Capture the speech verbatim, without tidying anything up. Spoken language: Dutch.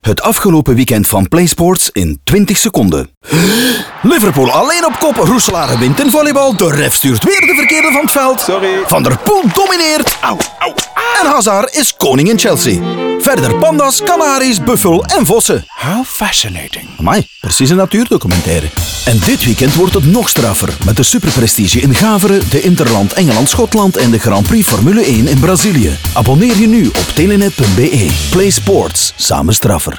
Het afgelopen weekend van PlaySports in twintig seconden. Liverpool alleen op kop, Roeselaar wint in volleybal, de ref stuurt weer de verkeerde van het veld. Sorry. Van der Poel domineert. Au, au, au. En Hazard is koning in Chelsea. Verder panda's, kanaries, buffel en vossen. How fascinating. Amai, precies een natuurdocumentaire. En dit weekend wordt het nog straffer. Met de superprestige in Gaveren, de Interland Engeland-Schotland en de Grand Prix Formule één in Brazilië. Abonneer je nu op telenet punt be. Play Sports, samen straffer.